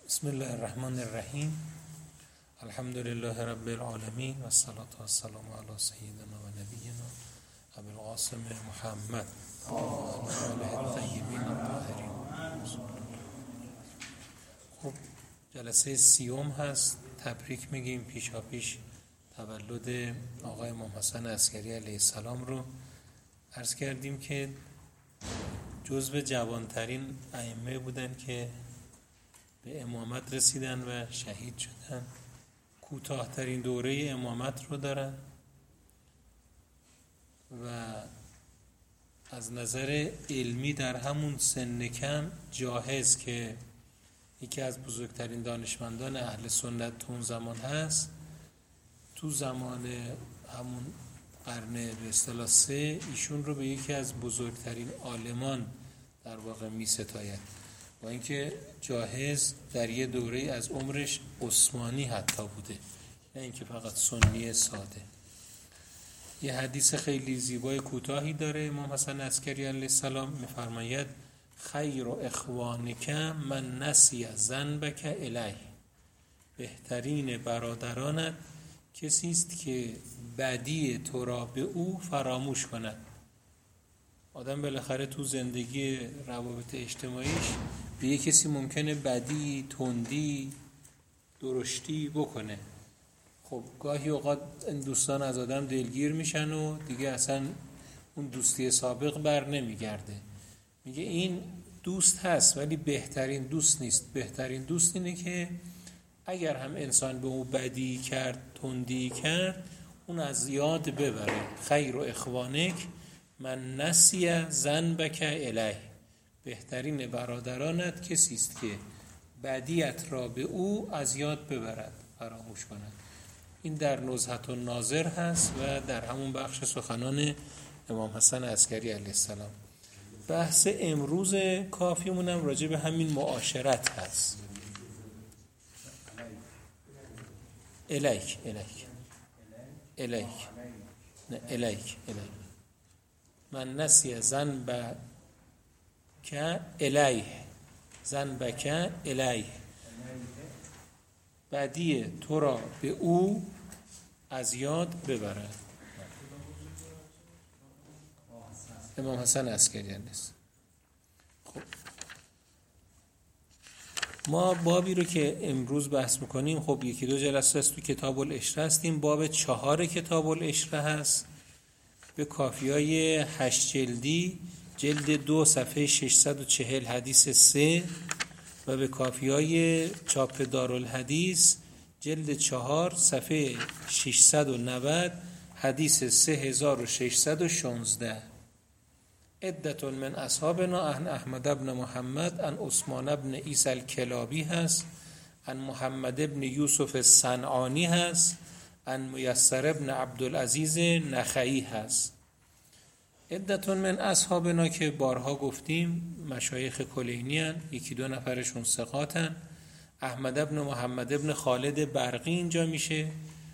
بسم الله الرحمن الرحیم. الحمد لله رب العالمین و الصلاة و السلام علی سیدنا و نبینا ابی القاسم محمد و آله الطیبین الطاهرین. خب جلسه 30 هست. تبریک میگیم پیشاپیش تولد آقای امام حسن عسکری علیه السلام رو. عرض کردیم که جزو جوانترین ائمه بودن که به امامت رسیدن و شهید شدن. کوتاه‌ترین دوره امامت رو دارن و از نظر علمی در همون سن کم جاهز که یکی از بزرگترین دانشمندان اهل سنت تو اون زمان هست، تو زمان همون قرن به اصطلاح 3 ایشون رو به یکی از بزرگترین عالمان در واقع می ستاید، با اینکه جاهز در یه دوره از عمرش عثمانی حتی بوده، نه اینکه فقط سنی ساده. یه حدیث خیلی زیبای کوتاهی داره امام حسن عسکری علیه السلام، میفرماید خیر اخوانک من نسی ذنبک الیه، بهترین برادرانت کسی است که بدی تو را به او فراموش کند. آدم بالاخره تو زندگی روابط اجتماعیش به یه کسی ممکنه بدی، تندی، درشتی بکنه. خب گاهی اوقات این دوستان از آدم دلگیر میشن و دیگه اصلا اون دوستی سابق بر نمیگرده. میگه این دوست هست ولی بهترین دوست نیست. بهترین دوست اینه که اگر هم انسان به اون بدی کرد، تندی کرد، اون از یاد ببره. خیر و اخوانک من نسی ذنبک الیه، بهترین برادرانت کسی است که بدیت را به او از یاد ببرد، فراموش کند. این در نزهة الناظر هست و در همون بخش سخنان امام حسن عسکری علیه السلام. بحث امروز کافیمونم راجع به همین معاشرت هست. الیک من نسی ذنبک الیه، ذنبک الیه، بدی تو را به او از یاد ببرد. امام حسن عسکری است. خب ما بابی رو که امروز بحث میکنیم، خب 1-2 جلسه است تو کتاب العشره هستیم. باب 4 کتاب العشره هست، به کافیای 8 جلدی، جلد 2 صفحه 640 حدیث 3 و به کافیای چاپ دارالحدیث جلد 4 صفحه 690 حدیث 3616. عدت من اصحابنا عن احمد بن محمد عن عثمان بن عیسی الکلابی هست، عن محمد بن یوسف الصنعانی هست، عن میسر بن عبدالعزیز نخعی هست. عدت من اصحابنا که بارها گفتیم مشایخ کلینی هن، 1-2 نفرشون ثقاتن. احمد بن محمد بن خالد برقی اینجا میشه،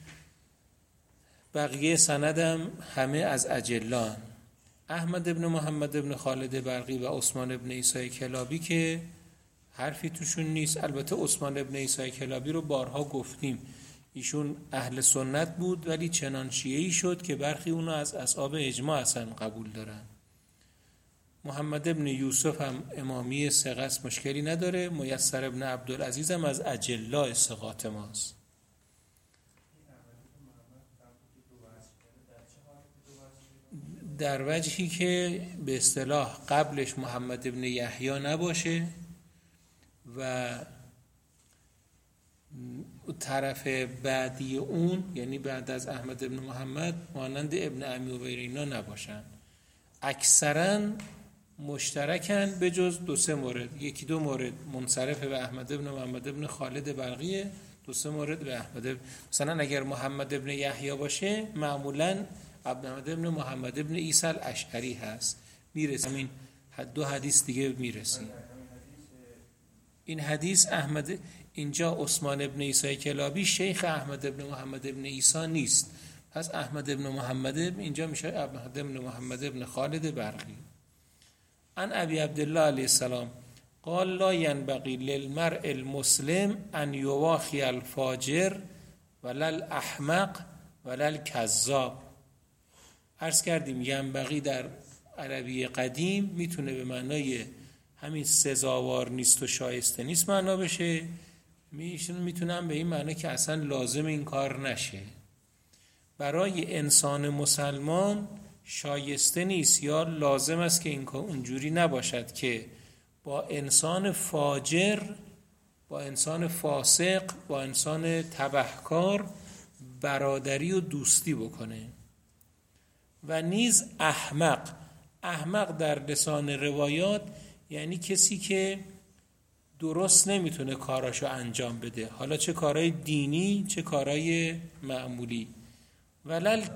بقیه سندم همه از اجلان. احمد بن محمد بن خالد برقی و عثمان بن عیسی کلابی که حرفی توشون نیست. البته عثمان بن عیسی کلابی رو بارها گفتیم، ایشون اهل سنت بود ولی چنان شیعه‌ای شد که برخی اونو از اصحاب اجماع اصلا قبول دارن. محمد ابن یوسف هم امامی ثقه است، مشکلی نداره. میسر ابن عبدالعزیز هم از اجلاء ثقات ماست. در وجهی که به اصطلاح قبلش محمد ابن یحیی نباشه و طرف بعدی اون، یعنی بعد از احمد ابن محمد، مانند ابن عمی و اینا نباشن. اکثرا مشترکن به جز 2-3 مورد. 1-2 مورد منصرف به احمد ابن محمد ابن خالد برقیه، 2-3 مورد به احمد. مثلا اگر محمد ابن یحیی باشه معمولا احمد ابن محمد ابن عیسی الاشعری هست. میرسیم این 2 حدیث دیگه میرسیم. این حدیث احمد اینجا عثمان ابن عیسی کلابی شیخ احمد ابن محمد ابن عیسی نیست، پس احمد ابن محمد اینجا میشه احمد ابن محمد ابن خالد برقی. عن ابی عبدالله علیه السلام قال لا ینبغی للمرء المسلم ان یواخی الفاجر ولا الاحمق ولا الکذاب. عرض کردیم ینبغی در عربی قدیم میتونه به معنای همین سزاوار نیست و شایسته نیست معنا بشه، میتونم به این معنی که اصلا لازم این کار نشه. برای انسان مسلمان شایسته نیست یا لازم است که این اونجوری نباشد که با انسان فاجر، با انسان فاسق، با انسان تبهکار برادری و دوستی بکنه. و نیز احمق در لسان روایات یعنی کسی که درست نمیتونه کاراشو انجام بده، حالا چه کارهای دینی چه کارهای معمولی. ولل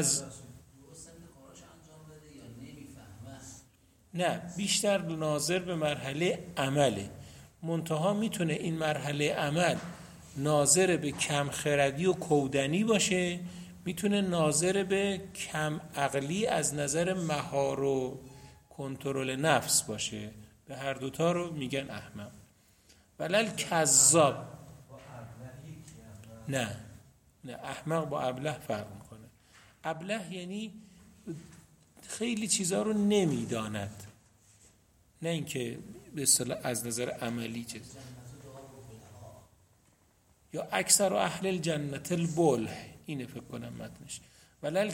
نه، بیشتر ناظر به مرحله عمله. منتها میتونه این مرحله عمل ناظر به کم خردی و کودنی باشه، میتونه ناظر به کم عقلی از نظر مهار و کنترل نفس باشه. به هر دوتا رو میگن احمق. ولل کذاب نه احمق با ابله فرق میکنه. ابله یعنی خیلی چیزا رو نمیداند، نه اینکه به اصطلاح از نظر عملی چیز. یا اکثر اهل الجنت البله، اینه فکر کنم متنش. ولل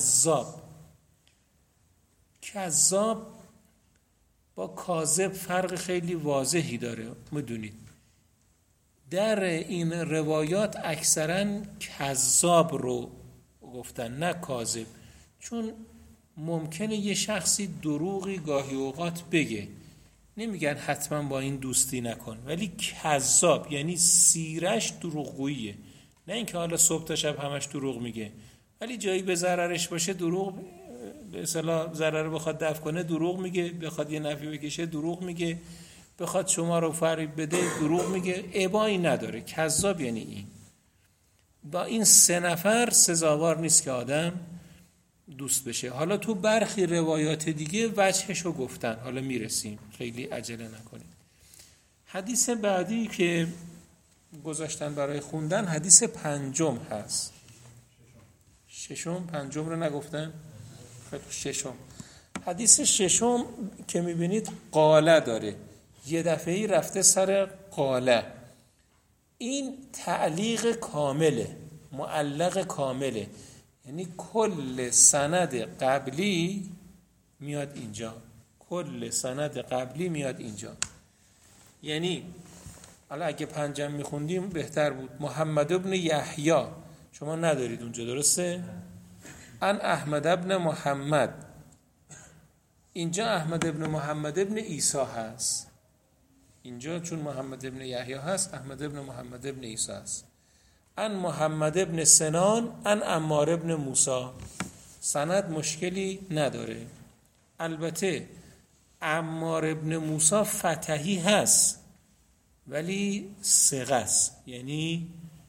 کذاب با کاذب فرق خیلی واضحی داره. میدونید در این روایات اکثرا کذاب رو گفتن نه کاذب، چون ممکنه یه شخصی دروغی گاهی اوقات بگه، نمیگن حتما با این دوستی نکن، ولی کذاب یعنی سیرش دروغگوییه، نه اینکه حالا صبح تا شب همش دروغ میگه، ولی جایی به ضررش باشه دروغ، به اصطلاح ضرر بخواد دفع کنه دروغ میگه، بخواد یه نفعی بکشه دروغ میگه، بخواد شما رو فریب بده دروغ میگه، ابایی نداره. کذاب یعنی این. با این سه نفر سزاوار نیست که آدم دوست بشه. حالا تو برخی روایات دیگه وجهشو گفتن، حالا میرسیم، خیلی عجله نکنید. حدیث بعدی که گذاشتن برای خوندن حدیث 5 هست. 6 5 رو نگفتن؟ خیلی 6. حدیث 6 که میبینید قاله داره، یه دفعه‌ای رفته سر قاله. این تعلیق کامله، معلق کامله، یعنی کل سند قبلی میاد اینجا، کل سند قبلی میاد اینجا. یعنی حالا اگه 5 میخوندیم بهتر بود. محمد ابن یحیی شما ندارید اونجا، درسته؟ ان احمد ابن محمد، اینجا احمد ابن محمد ابن عیسی هست، اینجا چون محمد ابن یحیی هست احمد ابن محمد ابن عیسی هست. ان محمد ابن سنان ان عمار ابن موسی، سند مشکلی نداره. البته عمار ابن موسی فتحی هست ولی ثقه است، یعنی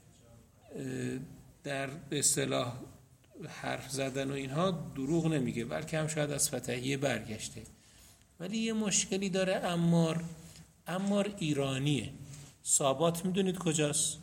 در اصطلاح حرف زدن و اینها دروغ نمیگه، بلکه هم شاید از فتحیه برگشته. ولی یه مشکلی داره عمار ایرانیه. سابات میدونید کجاست؟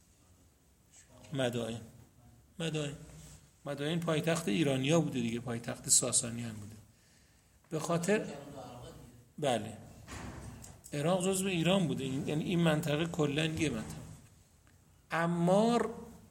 مدائن پایتخت ایرانیا بوده دیگه، پایتخت ساسانیان بوده. به خاطر بله عراق جزو ایران بوده، یعنی این منطقه کلا یه منطقه. عمار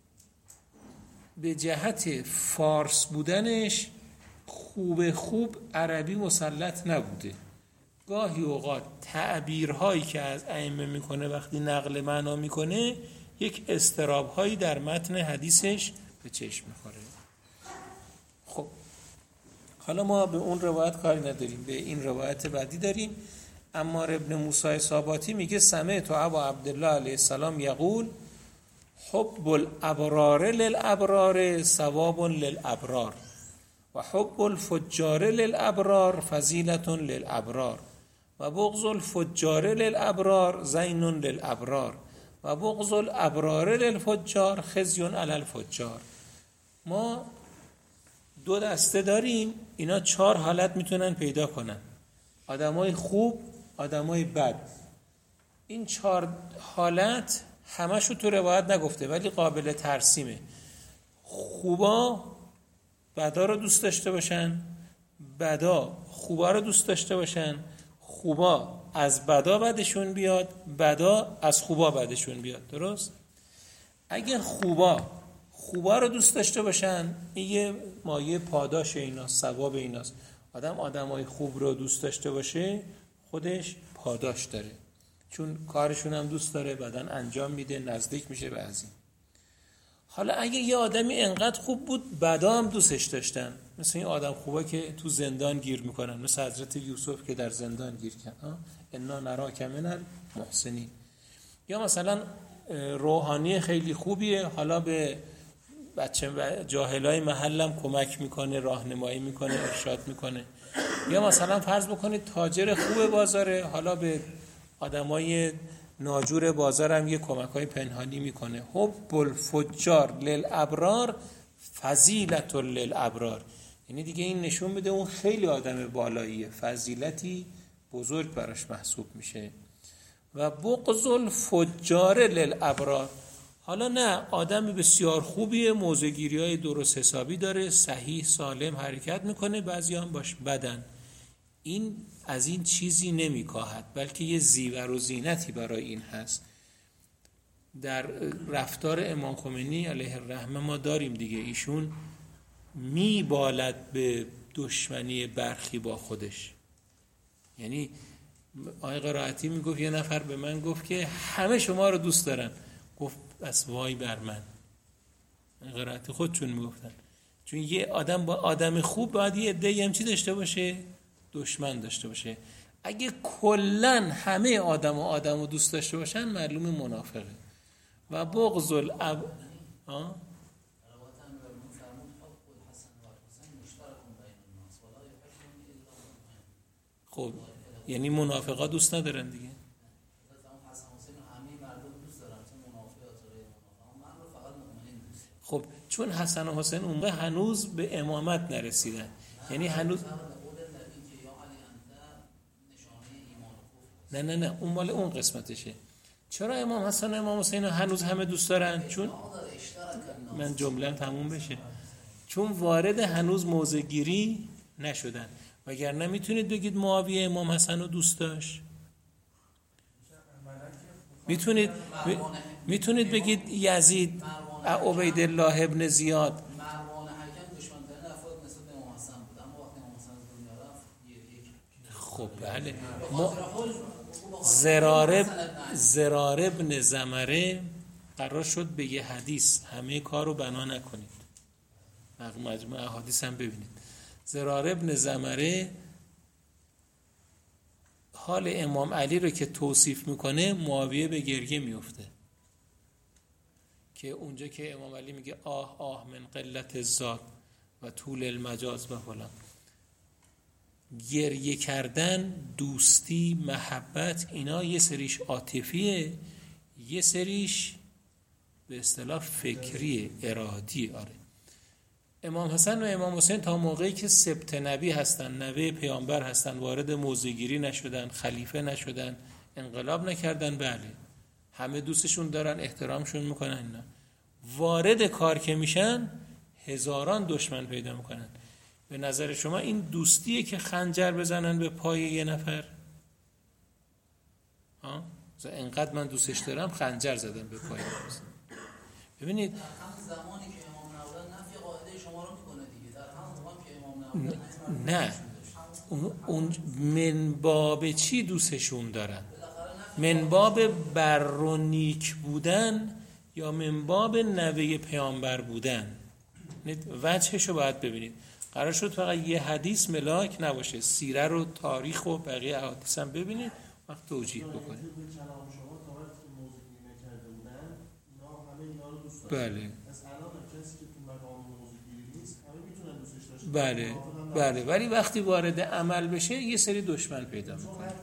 به جهت فارس بودنش خوب عربی مسلط نبوده. گاهی اوقات تعبیرهایی که از ائمه میکنه وقتی نقل معنا میکنه یک اضطراب‌هایی در متن حدیثش به چشم میخوره. خب حالا ما به اون روایت کاری نداریم، به این روایت بعدی داریم. عمار ابن موسی ساباتی میگه سمعت ابا عبدالله علیه السلام یقول حب الابرار للابرار ثواب للابرار و حب الفجار للابرار فضیلت للابرار و بغض الفجار للابرار زین للابرار و بغض الابرار للفجار خزی علی الفجار. ما 2 دسته داریم، اینا 4 حالت میتونن پیدا کنن: آدمای خوب، آدمای بد. این 4 حالت همشو تو روایت نگفته ولی قابل ترسیمه. خوبا بدا رو دوست داشته باشن، بدا خوبا رو دوست داشته باشن، خوبا از بدا بدشون بیاد، بدا از خوبا بدشون بیاد. درست؟ اگه خوبا رو دوست داشته باشن، این یه مایه پاداش ایناست، ثواب ایناست. آدمای خوب رو دوست داشته باشه خودش پاداش داره، چون کارشون هم دوست داره، بعدن انجام میده، نزدیک میشه به از این. حالا اگه یه آدمی انقدر خوب بود بدا هم دوستش داشتن، مثل این آدم خوبا که تو زندان گیر میکنن، مثل حضرت یوسف که در زندان گیر کرد، انا نراک من المحسنین. یا مثلا روحانی خیلی خوبیه، حالا به بچه جاهلای محلم کمک میکنه، راهنمایی میکنه، ارشاد میکنه. یا مثلا فرض بکنید تاجر خوب بازاره، حالا به آدمای ناجور بازارم یه کمک‌های پنهانی میکنه. حب الفجار للابرار فضیلت للابرار، یعنی دیگه این نشون میده اون خیلی آدم بالاییه، فضیلتی بزرگ براش محسوب میشه. و بغض الفجار للابرار، حالا نه آدم بسیار خوبیه، موضع‌گیری‌های درست حسابی داره، صحیح سالم حرکت میکنه، بعضی هم باش بدن، این از این چیزی نمیکاهد، بلکه یه زیور و زینتی برای این هست. در رفتار امام خمینی علیه الرحمه ما داریم دیگه، ایشون میبالد به دشمنی برخی با خودش. یعنی آقای قرائتی میگفت یه نفر به من گفت که همه شما رو دوست دارن، گفت بس وای بر من. قرائتی خودشون میگفتن، چون یه آدم با آدم خوب باید یه عده‌ای هم چی داشته باشه؟ دشمن داشته باشه. اگه کلن همه آدم رو دوست داشته باشن معلوم منافقه. و بغض خب یعنی منافقا دوست ندارن دیگه. خب چون حسن و حسین اون هنوز به امامت نرسیدن، یعنی هنوز نه اون مال اون قسمتشه. چرا امام حسن و امام حسین هنوز همه دوست دارن؟ چون من جمله‌ام تموم بشه، چون وارد هنوز موضع‌گیری نشدن. وگرنه میتونید بگید معاویه امام حسن رو دوست داشت، میتونید بگید یزید، عبیدالله ابن زیاد. خب بله، زرار ابن زمره قرار شد به یه حدیث همه کار رو بنا نکنید، مجموعه احادیث هم ببینید. زرار ابن زمره حال امام علی رو که توصیف میکنه معاویه به گریه میفته، که اونجا که امام علی میگه آه من قلت الزاد و طول المجاز و فلان. گریه کردن، دوستی، محبت، اینا یه سریش عاطفیه، یه سریش به اصطلاح فکریه، ارادی. آره امام حسن و امام حسین تا موقعی که سبط نبی هستن، نوه پیامبر هستن، وارد موضع‌گیری نشدن، خلیفه نشدن، انقلاب نکردن، بله همه دوستشون دارن، احترامشون میکنن، اینا وارد کار که میشن هزاران دشمن پیدا میکنن. به نظر شما این دوستیه که خنجر بزنن به پای یه نفر؟ اینقدر من دوستش دارم خنجر زدم به پای. ببینید زمانی که امام نبودن نفی قاعده شما رو میکنه دیگه، در همون زمان که امام نبودن نه اون من باب چی دوستشون دارن؟ من باب بر و نیک بودن یا من باب نوه پیامبر بودن؟ وجهشو باید ببینید. قرار شد فقط یه حدیث ملاک نباشه، سیره رو، تاریخ و بقیه احادیث هم ببینید، وقت توجیه بکنید. بله بله ولی وقتی وارد عمل بشه یه سری دشمن پیدا میکنه.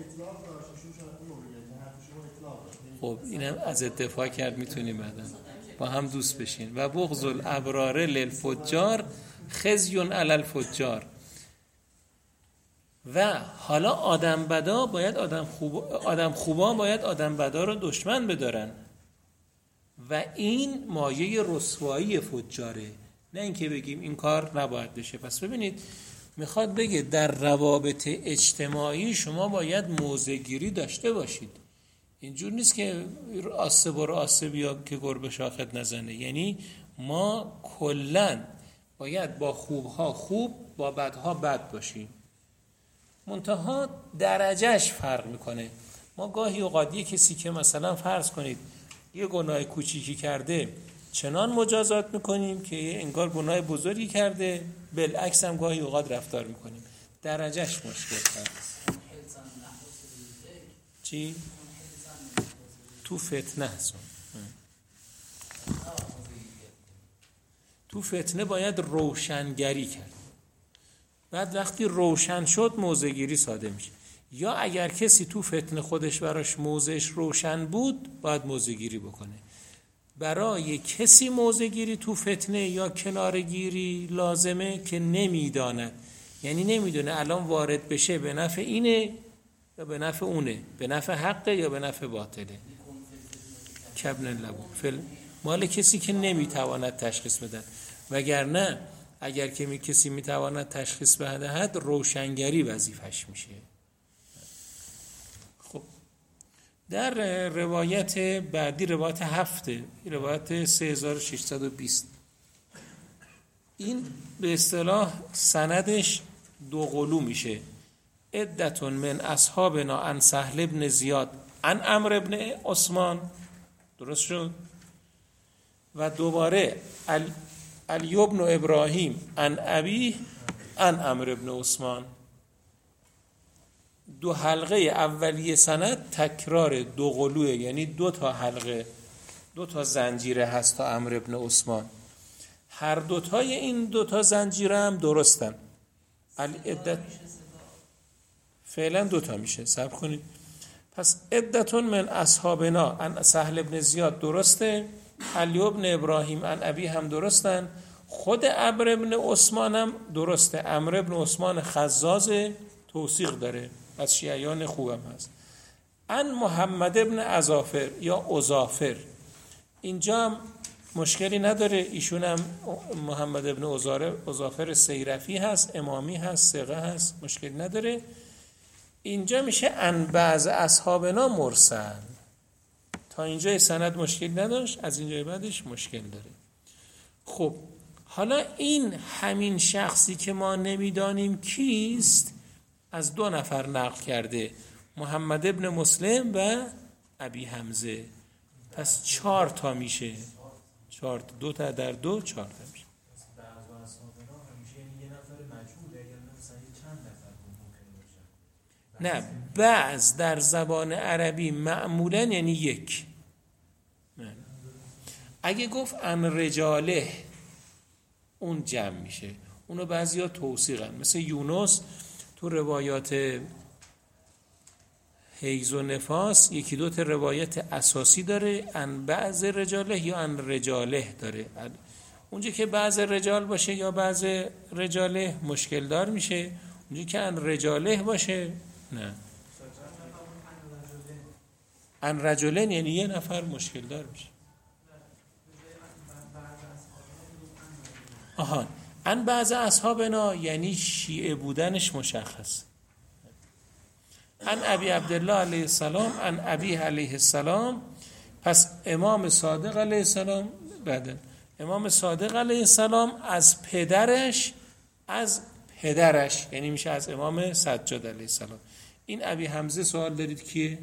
خب اینم از اتفاق کرد، میتونیم بعدا با هم دوست بشین. و بغض الابرار للفجار خزی علی الفجار. و حالا آدم بدا باید آدم خوبا باید آدم بدا رو دشمن بدارن و این مایه رسوایی فجاره، نه اینکه بگیم این کار نباید بشه. پس ببینید میخواد بگه در روابط اجتماعی شما باید موضع‌گیری داشته باشید. اینجور نیست که آسه برو آسه بیا که گربه شاخت نزنه. یعنی ما کلن باید با خوبها خوب با بدها بد باشیم، منتها درجهش فرق میکنه. ما گاهی اوقات یه کسی که مثلا فرض کنید یه گناه کوچیکی کرده چنان مجازات میکنیم که انگار گناه بزرگی کرده، بالعکس هم گاهی اوقات رفتار میکنیم. درجهش مشکل هست. چی؟ تو فتنه هست. تو فتنه باید روشنگری کرد. بعد وقتی روشن شد موضع‌گیری ساده میشه. یا اگر کسی تو فتنه خودش براش موضعش روشن بود باید موضع‌گیری بکنه. برای کسی موضع‌گیری تو فتنه یا کنارگیری لازمه که نمیداند، یعنی نمیدونه الان وارد بشه به نفع اینه یا به نفع اونه، به نفع حقه یا به نفع باطله. کبن لبو مال کسی که نمیتواند تشخیص بده، وگرنه اگر که کسی میتواند تشخیص بدهد روشنگری وظیفش میشه. خب در روایت بعدی، روایت 7، روایت 3620، این به اصطلاح سندش دو قلو میشه. عدتون من اصحابنا عن سهل بن زیاد عن عمرو بن عثمان، درست شد؟ و دوباره علی بن ابراهیم عن ابی عن عمرو بن عثمان. دو حلقه اولیه سند تکرار دو قلوه، یعنی 2 تا حلقه، 2 تا زنجیره هست تا عمرو بن عثمان. هر دوتای این 2 تا زنجیره هم درستن. العدت فعلا 2 تا میشه، صبر کنید. پس عدتون من اصحابنا عن سهل بن زیاد درسته، علی بن ابراهیم عن ابی هم درستن، خود عمرو بن عثمان هم درسته. عمرو بن عثمان خزاز توثیق داره، از شیعیان خوبم هست. عن محمد بن عزافر یا عزافر، اینجا هم مشکلی نداره، ایشون هم محمد بن عزافر سیرفی هست، امامی هست، ثقه هست، مشکلی نداره. اینجا میشه ان بعض اصحابنا مرسل. تا اینجا سند مشکل نداشت، از اینجا بعدش مشکل داره. خب حالا این همین شخصی که ما نمیدانیم کیست از 2 نفر نقل کرده، محمد ابن مسلم و ابی حمزه. پس 4 تا میشه، 4 تا، 2 تا در 2 4 تا میشه. نه، بعض در زبان عربی معمولا یعنی 1. اگه گفت ان رجاله اون جمع میشه، اونو بعضیا توثیقن، مثل یونس تو روایات حیض و نفاس 1-2 تا روایت اساسی داره، ان بعض رجاله یا ان رجاله داره. اونجا که بعض رجال باشه یا بعض رجاله مشکل دار میشه، اونجا که ان رجاله باشه نه. ان رجلین یعنی 1 نفر مشکل دار میشه. آها، ان بعض اصحابنا یعنی شیعه بودنش مشخص. ان ابی عبدالله علیه السلام ان ابی علیه السلام. پس امام صادق علیه السلام، بعد امام صادق علیه السلام از پدرش یعنی میشه از امام سجاد علیه السلام. این ابی حمزه سوال دارید کیه؟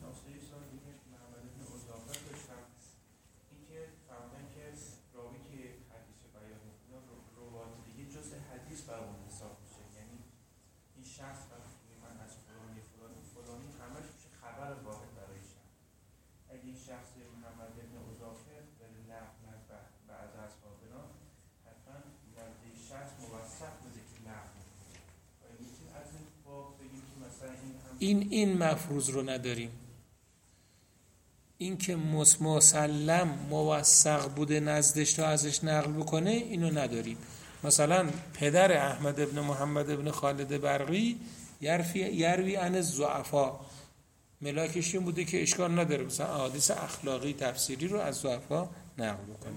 این مفروض رو نداریم. این که مسلم موثق بوده نزدش تا ازش نقل بکنه اینو نداریم. مثلا پدر احمد ابن محمد ابن خالد برقی یروی عن الضعفا، ملاکش این بوده که اشکال نداره مثلا احادیث اخلاقی تفسیری رو از ضعفا نقل بکنه.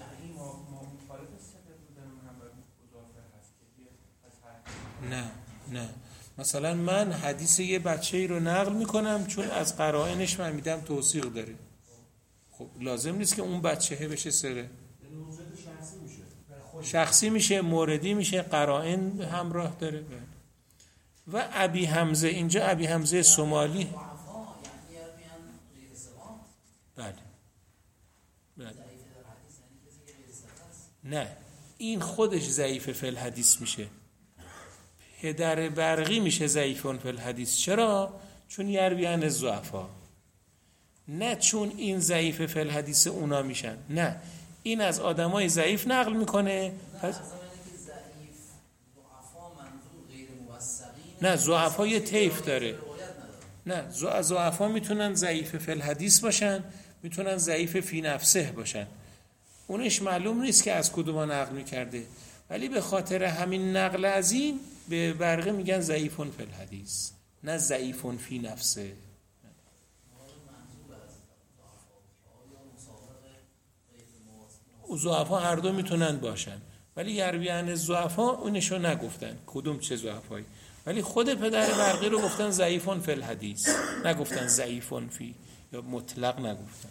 نه مثلا من حدیث یه بچه‌ای رو نقل میکنم چون از قرائنش فهمیدم توثیق داره، خب لازم نیست که اون بچه‌ه بشه سره، شخصی میشه، موردی میشه، قرائن همراه داره. و ابی حمزه، اینجا ابی حمزه سومالی، بله نه این خودش ضعیف فی الحدیث میشه، پدر برقی میشه ضعیفون فی الحدیث. چرا؟ چون یروی عن الضعفا، نه چون این ضعیف فی الحدیث اونا میشن، نه این از آدمای ضعیف نقل میکنه. پس نه ضعفا یه طیف داره، نه ضعفا میتونن ضعیف فی الحدیث باشن، میتونن ضعیف فی نفسه باشن، اونش معلوم نیست که از کدوم نقل میکرده، ولی به خاطر همین نقل از این به برقه میگن ضعیفون فی الحدیث، نه ضعیفون فی نفسه. ضعفا هر دو میتونن باشن، ولی یروی عن الضعفا اونشو نگفتن کدوم چه ضعفایی، ولی خود پدر برقی رو گفتن ضعیفون فی الحدیث، نگفتن ضعیفون فی، یا مطلق نگفتن.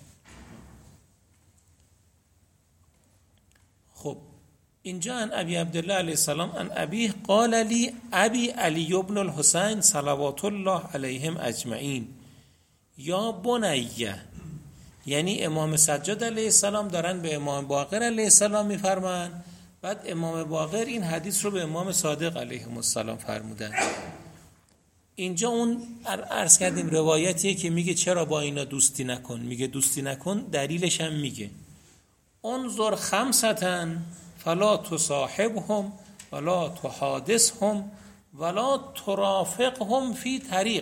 خب اینجا ان ابی عبدالله علیه السلام ان ابی قال لی ابی علی ابن الحسین صلوات الله علیهم اجمعین یا بنیه، یعنی امام سجاد علیه السلام دارن به امام باقر علیه السلام میفرمان، بعد امام باقر این حدیث رو به امام صادق علیه السلام فرمودن. اینجا اون عرض کردیم روایتیه که میگه چرا با اینا دوستی نکن، میگه دوستی نکن دلیلش هم میگه انظر خمسةً فلا تصاحبهم ولا تحادثهم ولا ترافقهم فی طریق،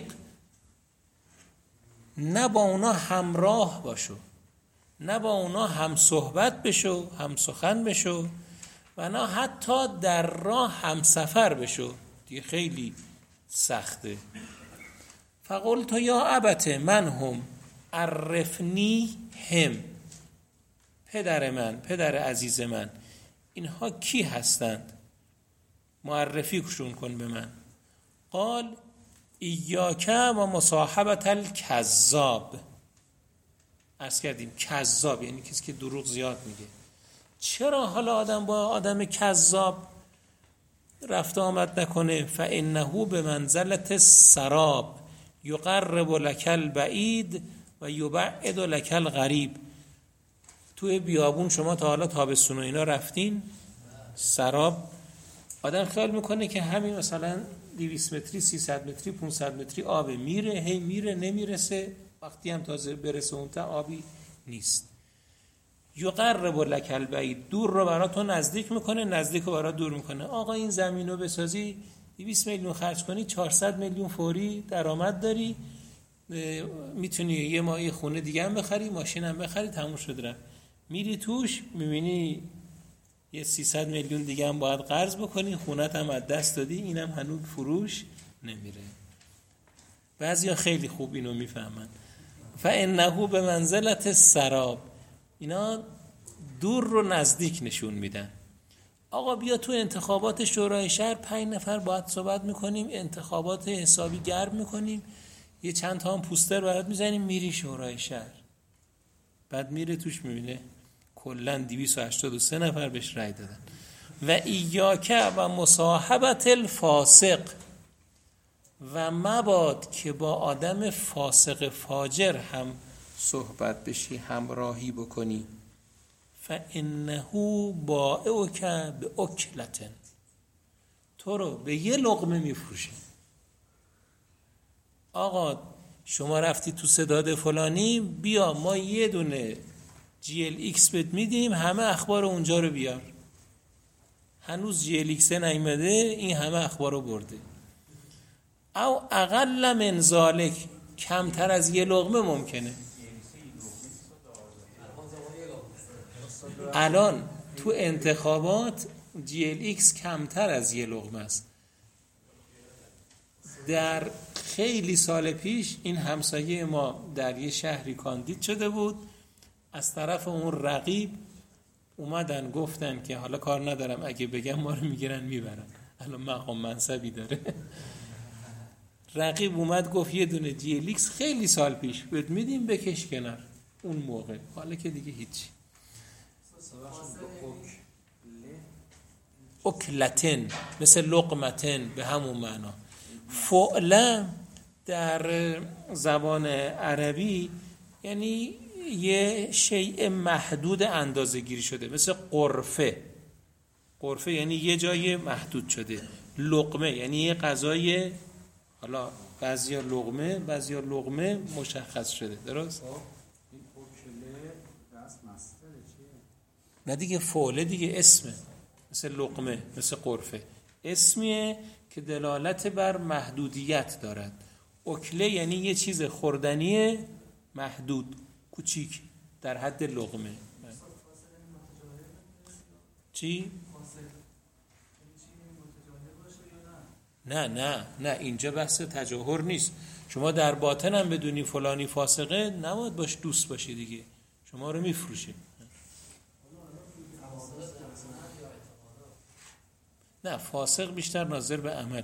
نه با اونا همراه باشو، نه با اونا هم صحبت بشو، هم سخن بشو، و نه حتی در راه هم سفر بشو، دیگه خیلی سخته. فقلت یا ابت من هم عرفنی هم، پدر من، پدر عزیز من، اینها کی هستند؟ معرفی کشون کن به من. قال ایاک و مصاحبت الکذاب. عرض کردیم کذاب یعنی کسی که دروغ زیاد میگه. چرا حالا آدم با آدم کذاب رفت آمد نکنه؟ فانه بمنزلة السراب یقرب لک البعید و یبعد لک القریب. توی بیابون شما تا حالا تابستون و اینا رفتین؟ سراب آدم خیال میکنه که همین مثلا 200 متری 300 متری 500 متری آبه، میره هی میره نمیرسه، وقتی هم تازه برسه اون تا آبی نیست. یقرب لک البعید، دور رو برات تو نزدیک میکنه، نزدیک رو برات دور میکنه. آقا این زمین رو بسازی 200 میلیون خرج کنی 400 میلیون فوری درآمد داری، میتونی یه ماه خونه دیگه هم بخری، ماشین هم بخری، تموم شد رفت. میری توش میبینی یه 300 میلیون دیگه هم باید قرض بکنی، خونت هم از دست دادی، اینم هنوز فروش نمیره. بعضیا خیلی خوب اینو میفهمن. فانه بمنزلة السراب، اینا دور رو نزدیک نشون میدن. آقا بیا تو انتخابات شورای شهر 5 نفر باید صحبت میکنیم، انتخابات حسابی گرم میکنیم، یه چند تا هم پوستر برات میزنیم، میری شورای شهر، بعد میره توش میبینه کلن 283 نفر بهش رای دادن. و ایاک و مصاحبت الفاسق، و مباد که با آدم فاسق فاجر هم صحبت بشی، همراهی بکنی. فانه بائعک باکلة، تو رو به یه لقمه میفروشه. آقا شما رفتی تو سداد فلانی، بیا ما یه دونه GLX بهت میدیم، همه اخبار اونجا رو بیار. هنوز GLX نیامده، این همه اخبار رو برده. او اقل من ذالک، کمتر از یه لقمه ممکنه. الان تو انتخابات GLX کمتر از یه لقمه است. در خیلی سال پیش این همسایه ما در یه شهری کاندید شده بود، از طرف اون رقیب اومدن گفتن که حالا کار ندارم اگه بگم ما رو میگیرن میبرن، الان مقام منصبی داره. رقیب اومد گفت یه دونه GLX خیلی سال پیش بهت میدیم بکش کنار، اون موقع، حالا که دیگه هیچی. اکلتن مثل لقمتن به همون معنا. فعلا در زبان عربی یعنی یه شیء محدود اندازه گیری شده، مثل قرفه. قرفه یعنی یه جای محدود شده. لقمه یعنی یه غذای، حالا بعضیا لقمه مشخص شده. درست؟ این اکله دست مستره چیه؟ نه دیگه، فعله دیگه اسمه، مثل لقمه، مثل قرفه، اسمیه که دلالت بر محدودیت دارد. اکله یعنی یه چیز خوردنی محدود، کوچیک، در حد لقمه. چی؟ نه اینجا بحث تجاهر نیست. شما در باطن هم بدونی فلانی فاسقه، نباید باش دوست باشی دیگه، شما رو میفروشه. نه، فاسق بیشتر ناظر به عمله.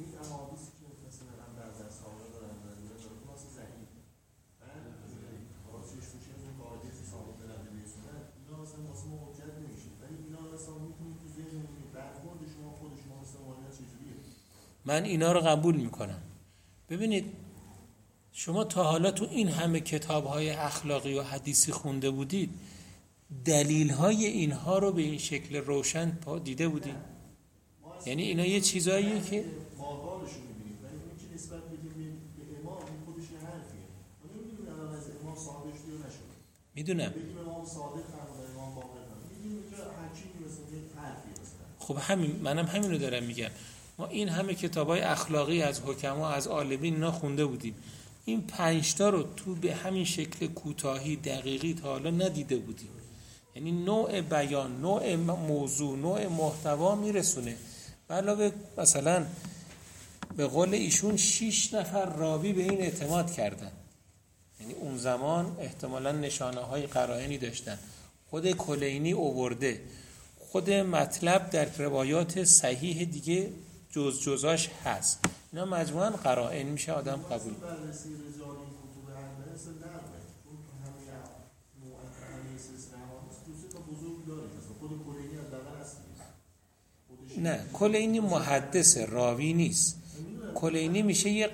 من اینا رو قبول میکنم. ببینید شما تا حالا تو این همه کتاب‌های اخلاقی و حدیثی خونده بودید، دلیل‌های اینها رو به این شکل روشن دیده بودید؟ یعنی اینا یه چیزاییه که ماقالشو می‌بینیم، ولی اون که نسبت بدیم به امام، این خودش یه حرفیه. ما نمی‌دونیم الان از امام صادق شد یا نشد. میدونم. بگیم امام صادق فرموده، امام باقر فرموده. می‌گیم که حکیمی مثلا یه حرفیه مثلا. خب منم همینو دارم میگم. ما این همه کتابای اخلاقی از حکما، از عالمین اینا خونده بودیم. این 5 تا رو تو به همین شکل کوتاهی دقیقی تا حالا ندیده بودیم. یعنی نوع بیان، نوع موضوع، نوع محتوا میرسونه. علاوه مثلا به قول ایشون 6 نفر راوی به این اعتماد کردن. یعنی اون زمان احتمالاً نشانه‌های قرائنی داشتن. خود کلینی آورده، خود مطلب در روایات صحیح دیگه جزاش هست. اینا مجموعاً قرائن میشه آدم قبول. بررسی رجال این کتب همه اصلا نرمه. چون همه همه سلسله حوادث دوسته تا بزرگ داره. خود کلینی از دقیقا هست. نه، کلینی محدث، راوی نیست. کلینی میشه یه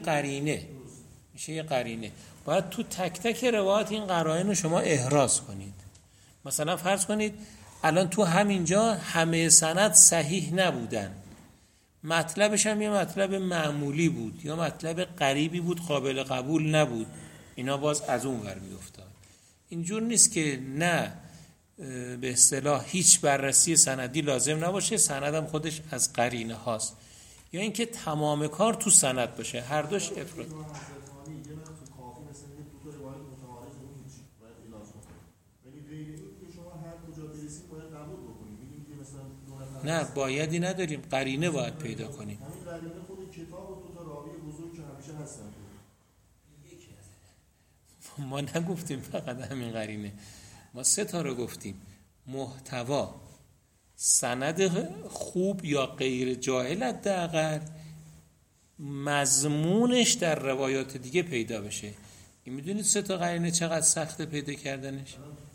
قرینه. باید تو تک تک روایات این قرائن رو شما احراز کنید. مثلا فرض کنید الان تو همینجا همه سند صحیح نبودن، مطلبش هم یه مطلب معمولی بود یا مطلب غریبی بود، قابل قبول نبود، اینا باز از اون ور می افتاد. اینجور نیست که نه به اصطلاح هیچ بررسی سندی لازم نباشه، سند هم خودش از قرینه هاست، یا اینکه تمام کار تو سند باشه، هر دوش افراد. نه، بایدی نداریم، قرینه باید پیدا کنیم. همین قرینه خود کتاب و 2 تا راوی بزرگ که همیشه هستن. ما نگفتیم فقط همین قرینه، ما 3 تا رو گفتیم: محتوا، سند خوب یا غیر جاهل، حداقل مضمونش در روایات دیگه پیدا بشه. این میدونید 3 تا قرینه چقدر سخته پیدا کردنش؟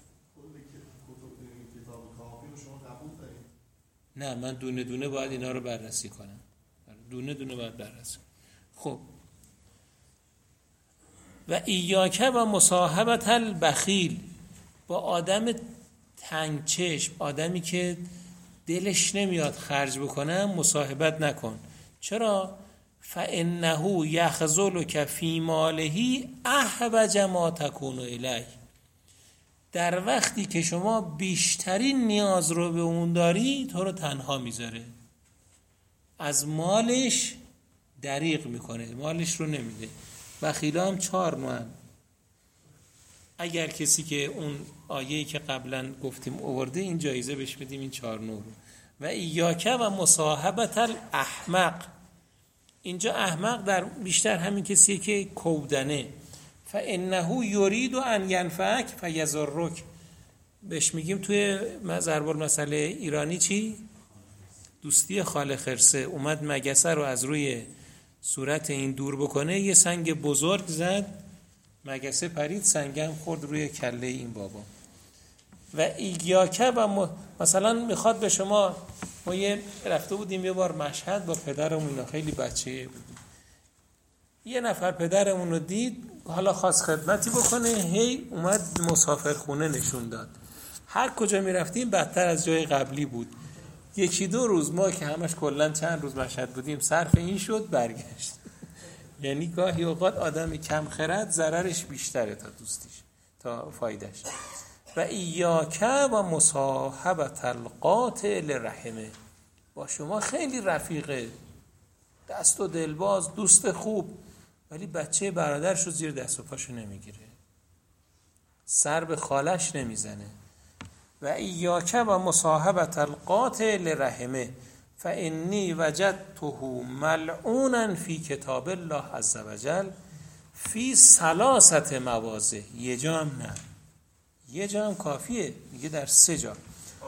نه، من دونه دونه باید اینا رو بررسی کنم. خب و ایاکه و مصاحبت البخیل، با آدم تنگ چشم، آدمی که دلش نمیاد خرج بکنه مصاحبت نکن. چرا؟ فانه یخذلک فی ماله احوج ما تکون الیه. در وقتی که شما بیشترین نیاز رو به اون داری، تو رو تنها میذاره، از مالش دریغ میکنه، مالش رو نمیده. بخیلا هم 4 نوعن. اگر کسی که اون آیه‌ای که قبلا گفتیم آورده، این جایزه بهش بدیم این 4 نوع رو. و ایاکه و مصاحبت الاحمق، اینجا احمق در بیشتر همین کسیه که کودنه. فانه یرید ان ینفعک فیضرک. بهش میگیم توی ضرب المثل ایرانی چی؟ دوستی خال خرسه. اومد مگسه رو از روی صورت این دور بکنه، یه سنگ بزرگ زد، مگسه پرید، سنگم خورد روی کله این بابا. و ایگیاکه و مثلا میخواد به شما، ما یه رفته بودیم یه بار مشهد با پدرمون، خیلی بچه بودیم، یه نفر پدرمون رو دید، حالا خواست خدمتی بکنه، هی اومد مسافرخونه نشون داد. هر کجا میرفتیم بدتر از جای قبلی بود. یکی دو روز ما که همش کلن چند روز مشهد بودیم صرف این شد برگشت. یعنی گاهی اوقات آدم کم خرد ضررش بیشتره تا دوستیش، تا فایدهش. و ایاکه و مصاحبت القاطع لرحمه. با شما خیلی رفیقه، دست و دلباز، دوست خوب، ولی بچه برادرش رو زیر دست و پاشو نمیگیره، سر به خالش نمیزنه. و ایاکه و مصاحبت القاطع لرحمه فانی وجدته ملعونا فی کتاب الله عز وجل فی 3 مواضع. یه جا هم نه، یه جا هم کافیه، میگه در 3 جا.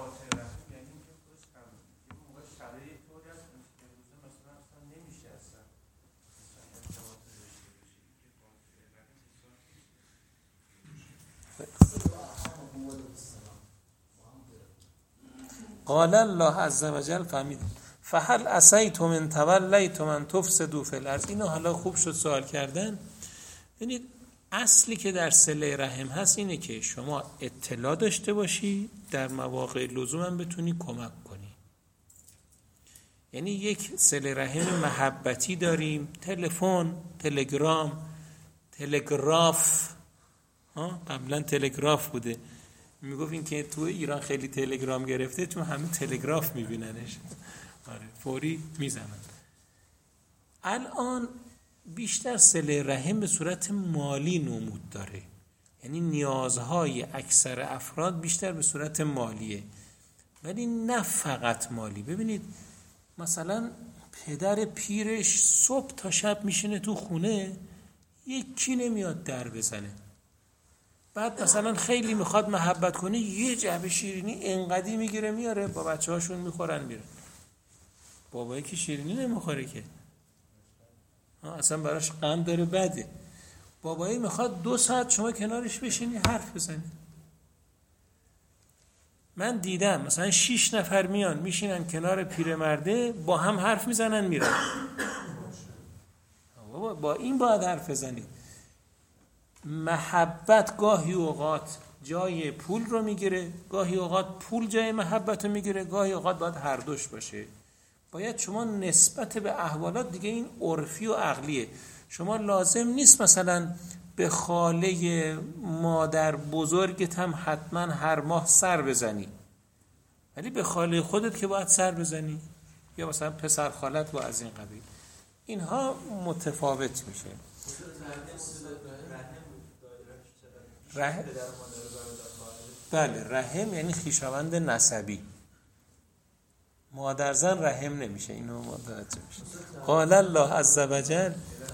قال الله عز وجل فهمید فهل عصیتم ان تولیتم ان تفسدوا فی الارض. اینو حالا خوب شد سوال کردن. ببینید اصلی که در صله رحم هست اینه که شما اطلاع داشته باشی، در مواقع لزوم هم بتونی کمک کنی. یعنی یک صله رحم محبتی داریم، تلفن، تلگرام، تلگراف. قبلا تلگراف بوده، میگفت این که تو ایران خیلی تلگرام گرفته چون همه تلگراف میبیننش، آره فوری میزنن. الان بیشتر صله رحم به صورت مالی نمود داره، یعنی نیازهای اکثر افراد بیشتر به صورت مالیه، ولی نه فقط مالی. ببینید مثلا پدر پیرش صبح تا شب میشینه تو خونه، یکی نمیاد در بزنه، بعد مثلا خیلی میخواد محبت کنه، یه جعبه شیرینی انقدی میگیره میاره، با بچه هاشون میخورن میره. بابایی که شیرینی نمیخوره که، اصلا براش غم داره بده. بابایی میخواد 2 ساعت شما کنارش بشینی حرف بزنی. من دیدم مثلا 6 نفر میان میشینن کنار پیرمرده، با هم حرف میزنن میرن. بابا با این باید حرف بزنی. محبت گاهی اوقات جای پول رو میگیره، گاهی اوقات پول جای محبت رو میگیره، گاهی اوقات باید هر دوش باشه. باید شما نسبت به احوالات دیگه، این عرفی و عقلیه، شما لازم نیست مثلا به خاله مادر بزرگت هم حتما هر ماه سر بزنی، ولی به خاله خودت که باید سر بزنی، یا مثلا پسر خالت با از این قبیل. اینها متفاوت میشه. بله رحم یعنی خویشاوند نسبی، مادر زن رحم نمیشه، اینو متوجه میشه. قال الله عز وجل،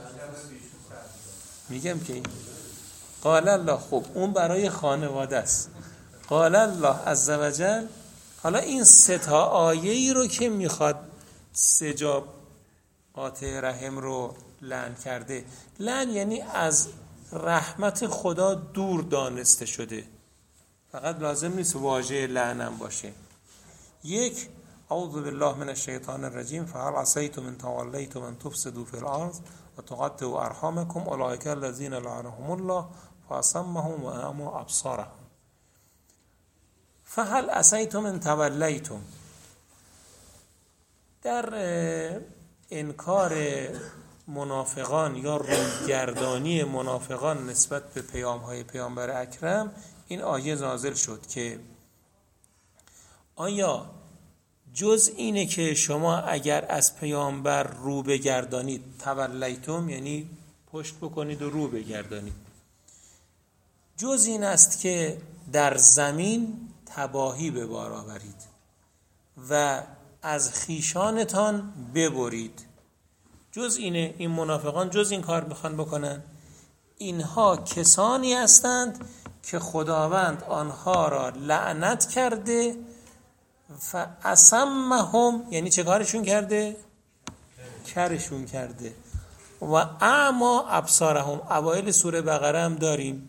میگم که قال الله، خب اون برای خانواده است. قال الله عز وجل، حالا این 3 آیه‌ای رو که میخواد 3 جا قاطع رحم رو لعن کرده. لعن یعنی از رحمت خدا دور دانسته شده، فقط لازم نیست واژه لعنم باشه. 1 اعوذ بالله من الشیطان الرجیم فهل عصیتم ان تولیتم ان تفسدوا فی الارض وتقطعوا ارحامکم اولئک الذین لعنهم الله فاصمهم واعمى ابصارهم. فهل عصیتم ان تولیتم، در انکار منافقان یا رویگردانی منافقان نسبت به پیام‌های پیامبر اکرم این آیه نازل شد که آیا جز اینه که شما اگر از پیامبر رو بگردانید، تولیتم یعنی پشت بکنید و رو بگردانید، جز این است که در زمین تباهی به بار آورید و از خیشانتان ببرید، جز اینه، این منافقان جز این کار میخوان بکنن. اینها کسانی هستند که خداوند آنها را لعنت کرده، فاسمهم، یعنی چه کارشون کرده؟ کرشون کرده. و اعما ابصارهم، اوایل سوره بقره هم داریم.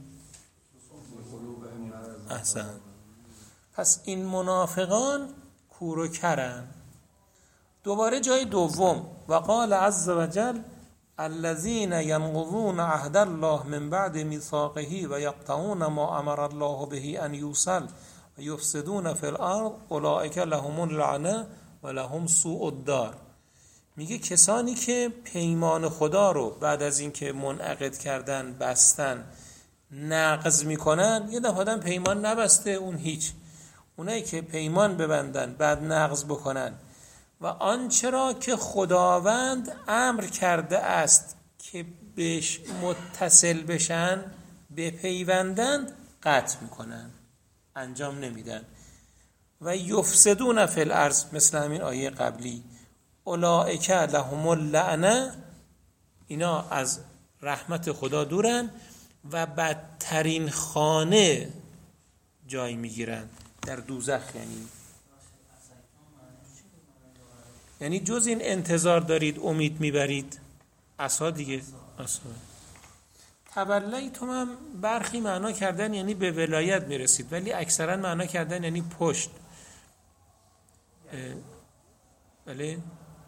احسن. پس این منافقان کور و کرن. دوباره جای دوم، و قال عز وجل الذين ينقضون عهد الله من بعد ميثاقه و یقطعون ما امر الله به ان یوصل و یفسدون فی الارض اولئک لهم اللعنه و لهم سوء الدار. میگه کسانی که پیمان خدا رو بعد از اینکه منعقد کردن بستن نقض میکنن. یه دفعه آدم پیمان نبسته اون هیچ، اونایی که پیمان ببندن بعد نقض بکنن و آنچه را که خداوند امر کرده است که بهش متصل بشن بپیوندند قطع میکنن، انجام نمیدن. و یفسدون فی الارض، مثل همین آیه قبلی، اولئک لهم اللعنه، اینا از رحمت خدا دورن و بدترین خانه جای میگیرن در دوزخ. یعنی جز این انتظار دارید امید میبرید عصا دیگه. عصا تبلیتم هم برخی معنا کردن یعنی به ولایت میرسید، ولی اکثرا معنا کردن یعنی پشت. بله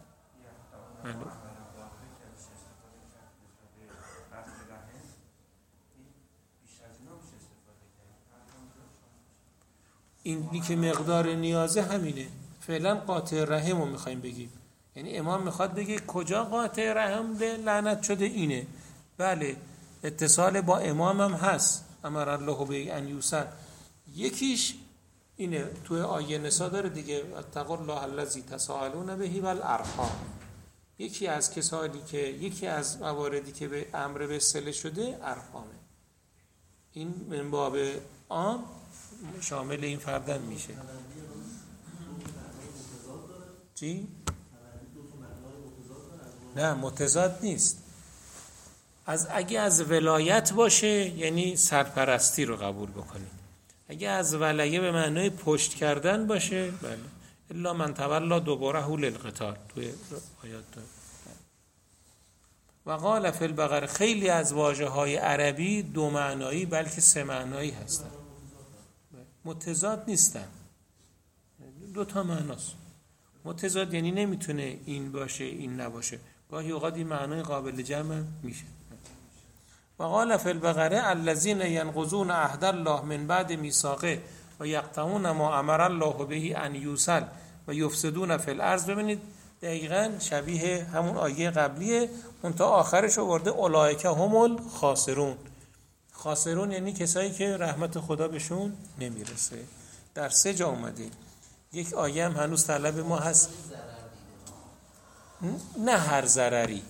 اینی که مقدار نیازه همینه. فعلا قاطع رحم رو میخوایم بگیم، یعنی امام میخواد بگه کجا قاطع رحم لعنت شده اینه. بله اتصال با امام هم هست، امر الله به ان یوصل. یکیش اینه توی آیه نساء داره دیگه، اتقوا الله الذی تساءلون به والارحام. یکی از کسانی که یکی از مواردی که به امر به صله شده ارحامه. این من باب عام شامل این فردن میشه. چی؟ نه متضاد نیست. اگه از ولایت باشه یعنی سرپرستی رو قبول بکنیم. اگه از ولیه به معنای پشت کردن باشه بله. الا من تولا دوباره للقتال توی آیات داره. و قال فی البقره، خیلی از واژه‌های عربی دو معنایی بلکه سه معنایی هستن، متضاد نیستن، دو تا معناست. متضاد یعنی نمیتونه این باشه این نباشه، گاهی اوقات این معنای قابل جمع میشه. و قال فی البقره الذین ینقضون عهد الله من بعد میثاقه و یقطعون ما امر الله به ان یوصل و یفسدون فی الارض. ببینید دقیقاً شبیه همون آیه قبلیه، اون تا آخرش آورده اولئک هم الخاسرون. خاسرون یعنی کسایی که رحمت خدا بهشون نمیرسه. در 3 جا اومده. یک آیه هم هنوز طلب ما هست، نه هر ضرری.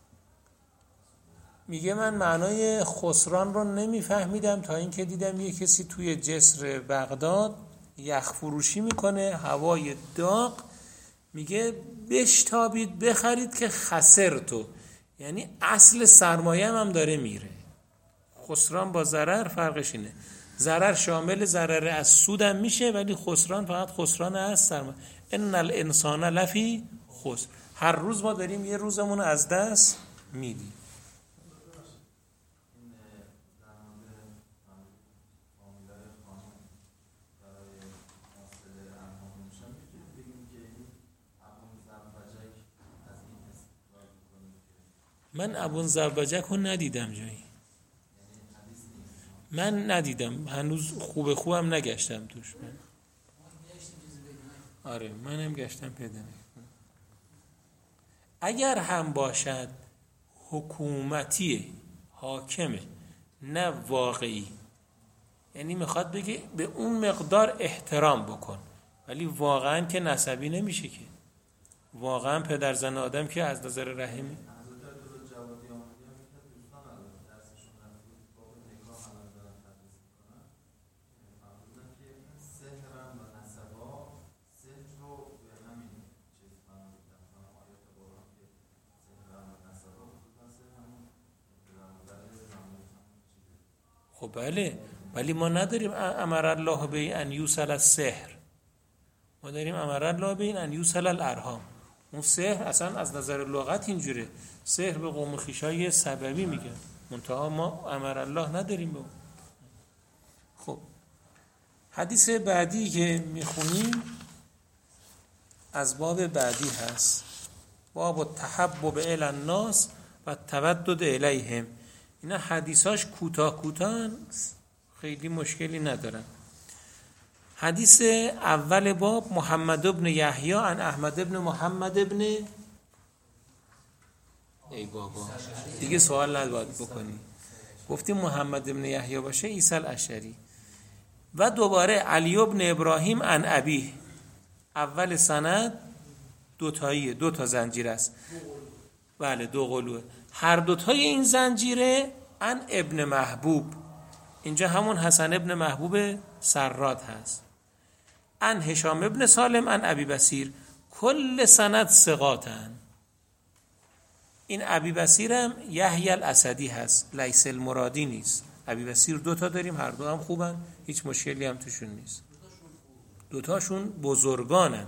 میگه من معنای خسران رو نمیفهمیدم تا اینکه دیدم یه کسی توی جسر بغداد یخ فروشی میکنه، هوای داغ، میگه بشتابید بخرید که خسر تو، یعنی اصل سرمایه هم داره میره. خسران با ضرر فرقش اینه، ضرر شامل ضرر از سودم میشه ولی خسران فقط خسران از سرمایه. ان الانسان لفی خسر، هر روز ما داریم یه روزمون از دست میدیم. من ابون زبجک رو ندیدم جایی، من ندیدم هنوز، خوبم نگشتم توش. آره منم گشتم پیدا نکردم. اگر هم باشد حکومتی حاکمه نه واقعی، یعنی میخواد بگه به اون مقدار احترام بکن، ولی واقعا که نسبی نمیشه که، واقعا پدر زن آدم که از نظر رحمی. خب بله، ولی ما نداریم امر الله به ان یوصل السحر، ما داریم امر الله به ان یوصل الارحام. اون سحر اصلا از نظر لغت اینجوره، سحر به قوم خویشای سببی میگن، منتها ما امر الله نداریم. خب حدیث بعدی که میخونیم از باب بعدی هست، باب تحبب الی الناس و تودد الیهم. اینا حدیثاش کوتاه خیلی مشکلی ندارن. حدیث اول باب محمد ابن یحیی عن احمد ابن محمد ابن، ای بابا دیگه سوال نباید بکنی، گفتیم محمد ابن یحیی باشه عیسی الاشعری. و دوباره علی ابن ابراهیم عن ابی. اول سند دوتاییه، دو تا زنجیر است، بله دو قلوه، هر دوتای این زنجیره عن ابن محبوب، اینجا همون حسن ابن محبوب سراد هست، عن هشام ابن سالم عن ابی بصیر. کل سند ثقاتن. این ابی بصیر هم یحیی الاسدی هست، لیث المرادی نیست. ابی بصیر دوتا داریم، هر دو هم خوبن، هیچ مشکلی هم توشون نیست، دوتاشون بزرگانن.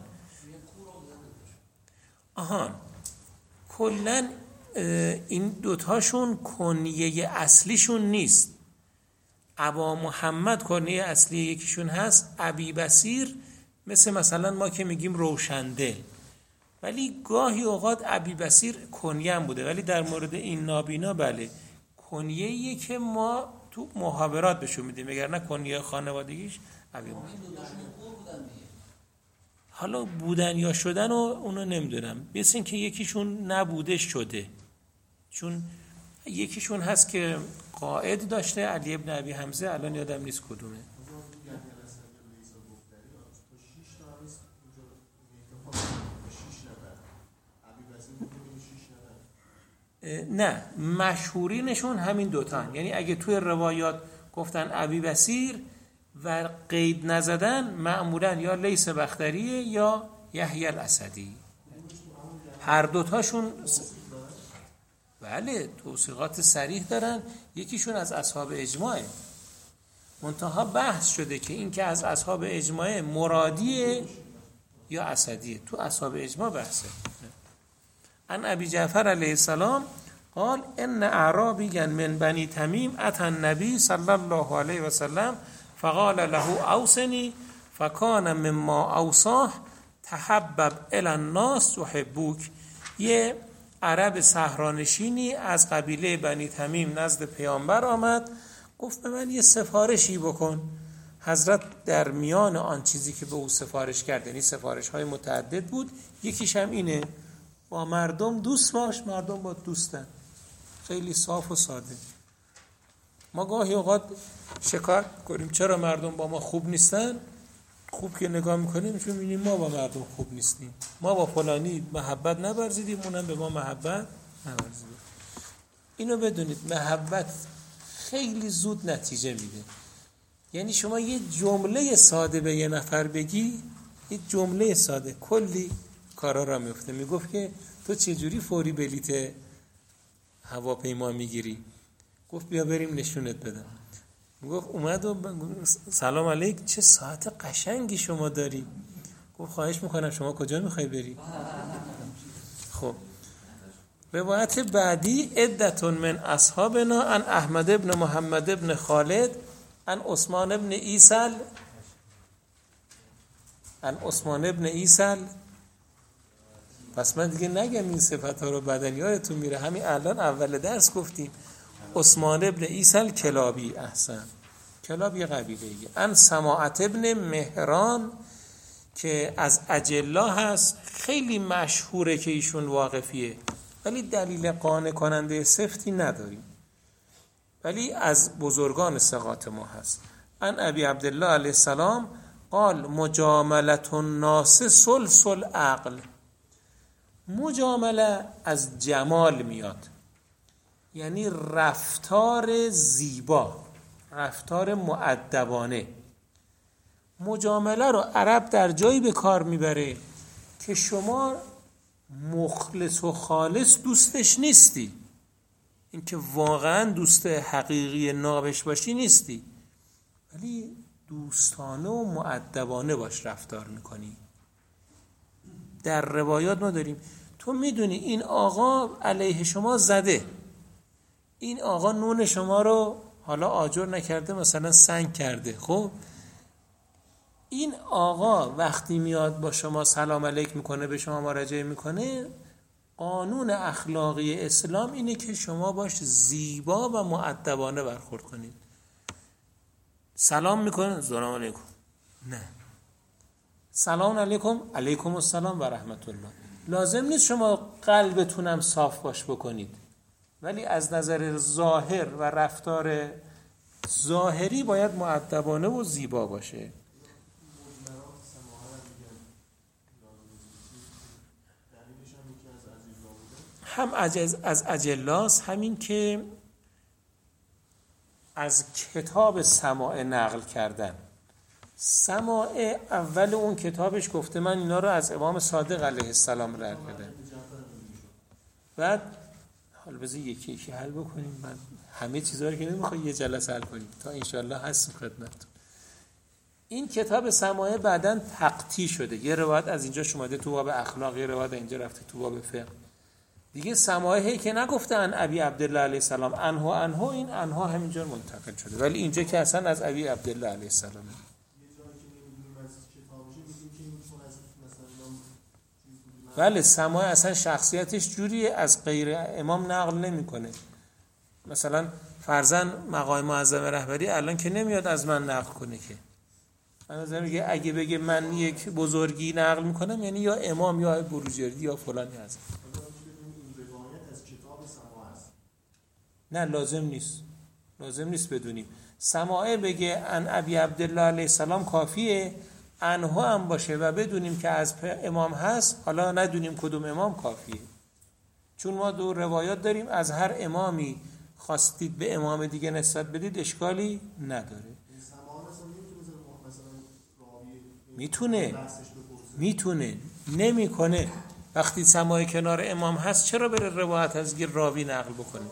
آهان کلن این دوتاشون کنیه اصلیشون نیست. ابا محمد کنیه اصلی یکیشون هست، ابی بصیر مثلا ما که میگیم روشندل، ولی گاهی اوقات ابی بصیر کنیه هم بوده، ولی در مورد این نابینا بله کنیه‌ایه که ما تو محاورات بهشون میدیم، اگر نه کنیه خانوادگیش ابی محمد. حالا بودن یا شدن و اونو نمیدونم، مثل این که یکیشون نبوده شده، چون یکیشون هست که قائد داشته علی ابن ابی حمزه، الان یادم نیست کدومه. نه مشهورینشون همین دوتان، یعنی اگه توی روایات گفتن ابی بصیر و قید نزدن معمولا یا لیث بختریه یا یحیی الاسدی، هر دوتاشون بله توثیقات صریح دارن. یکیشون از اصحاب اجماعه، منتها بحث شده که این که از اصحاب اجماعه مرادیه یا اسدیه، تو اصحاب اجماع بحثه. عن ابی جعفر علیه السلام قال ان اعرابیا من بنی تمیم اتى النبی صلی الله علیه و سلم فقال له اوصنی فکان مما اوصاه تحبب الی الناس یحبوک. یه عرب صحرانشینی از قبیله بنی تمیم نزد پیامبر آمد، گفت به من یه سفارشی بکن. حضرت در میان آن چیزی که به او سفارش کرد، یعنی سفارش های متعدد بود، یکیش هم اینه با مردم دوست باش، مردم با دوستن. خیلی صاف و ساده. ما گاهی اوقات شکایت کنیم چرا مردم با ما خوب نیستن، خوب که نگاه میکنیم چون میبینیم ما با مردم خوب نیستیم، ما با فلانی محبت نورزیدیم، اونم به ما محبت نورزیده. اینو بدونید محبت خیلی زود نتیجه میده. یعنی شما یه جمله ساده به یه نفر بگی، یه جمله ساده کلی کارا را میفته. میگفت که تو چجوری فوری بلیت هواپیما میگیری؟ گفت بیا بریم نشونت بدم. گفت اومد و سلام علیک، چه ساعت قشنگی شما داری. گفت خواهش میکنم شما کجا میخوای بری؟ خب روایت بعدی عدتون من اصحابنا عن احمد ابن محمد ابن خالد عن عثمان ابن عیسل. پس من دیگه نگم این صفت ها رو، بدن یادتون میره، همین الان اول درس گفتیم. عثمان ابن عیسل کلابی، احسن، کلاب یه قبیله‌ایه. عن سماعت ابن مهران که از اجلا هست، خیلی مشهوره که ایشون واقفیه، ولی دلیل قانع کننده سفتی نداریم، ولی از بزرگان ثقات ما هست. عن ابی عبدالله علیه السلام قال مجاملة الناس سلسل عقل. مجامله از جمال میاد، یعنی رفتار زیبا، رفتار مؤدبانه. مجامله رو عرب در جایی به کار میبره که شما مخلص و خالص دوستش نیستی، اینکه واقعا دوست حقیقی نابش باشی نیستی، ولی دوستانه و مؤدبانه باش رفتار میکنی. در روایات ما داریم تو میدونی این آقا علیه شما زده، این آقا نون شما رو حالا آجر نکرده، مثلا سنگ کرده، خب این آقا وقتی میاد با شما سلام علیک میکنه، به شما مراجعه میکنه، قانون اخلاقی اسلام اینه که شما باش زیبا و مؤدبانه برخورد کنید. سلام میکنه سلام علیکم، نه سلام علیکم علیکم السلام و رحمت الله. لازم نیست شما قلبتونم صاف باش بکنید، ولی از نظر ظاهر و رفتار ظاهری باید مؤدبانه و زیبا باشه. هم از اجلاس، همین که از کتاب سماع نقل کردن. سماع اول اون کتابش گفته من اینا رو از امام صادق علیه السلام رد کردم. بعد حالا بذار یکی یکی حل بکنیم، من همه چیزا رو که نمیخوای یه جلسه حل کنیم، تا انشالله هستیم خدمتتون. این کتاب سماع بعداً تقطیع شده، یه روایت از اینجا شماده تو باب اخلاق، یه روایت اینجا رفته تو باب فقه. دیگه سماعی که نگفتن ابی عبدالله علیه السلام انها این انها همینجا منتقل شده، ولی اینجا که اصلا از ابی عبدالله علیه السلام. بله سماع اصلا شخصیتش جوریه از غیر امام نقل نمیکنه. مثلا فرضاً مقام معظم رهبری الان که نمیاد از من نقل کنه که، مثلا میگه اگه بگه من یک بزرگی نقل میکنم یعنی یا امام یا بروجردی یا فلانی هست. نه لازم نیست بدونیم. سماعه بگه ان ابی عبدالله علیه السلام کافیه، انها هم باشه و بدونیم که از امام هست، حالا ندونیم کدوم امام کافیه. چون ما دو روایات داریم، از هر امامی خواستید به امام دیگه نسبت بدید اشکالی نداره. میتونه نمیکنه. وقتی سماع کنار امام هست چرا بره روایت از راوی نقل بکنه؟